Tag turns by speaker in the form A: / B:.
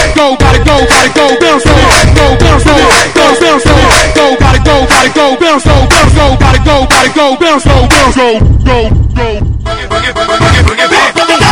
A: go, body go, body go, bounce go, bounce go, bounce go, go, body go, bounce go, body go, bounce go, go, go.
B: Bring it back.